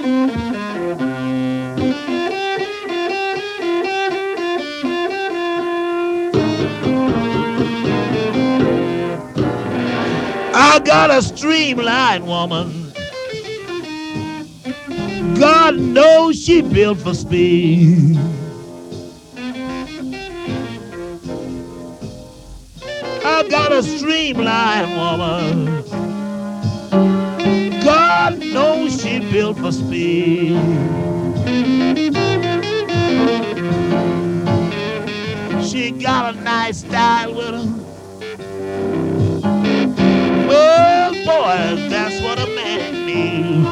I got a streamlined woman. God knows she built for speed. I got a streamlined woman. God knows she built for speed. She got a nice style with her. Oh boy, that's what a man needs.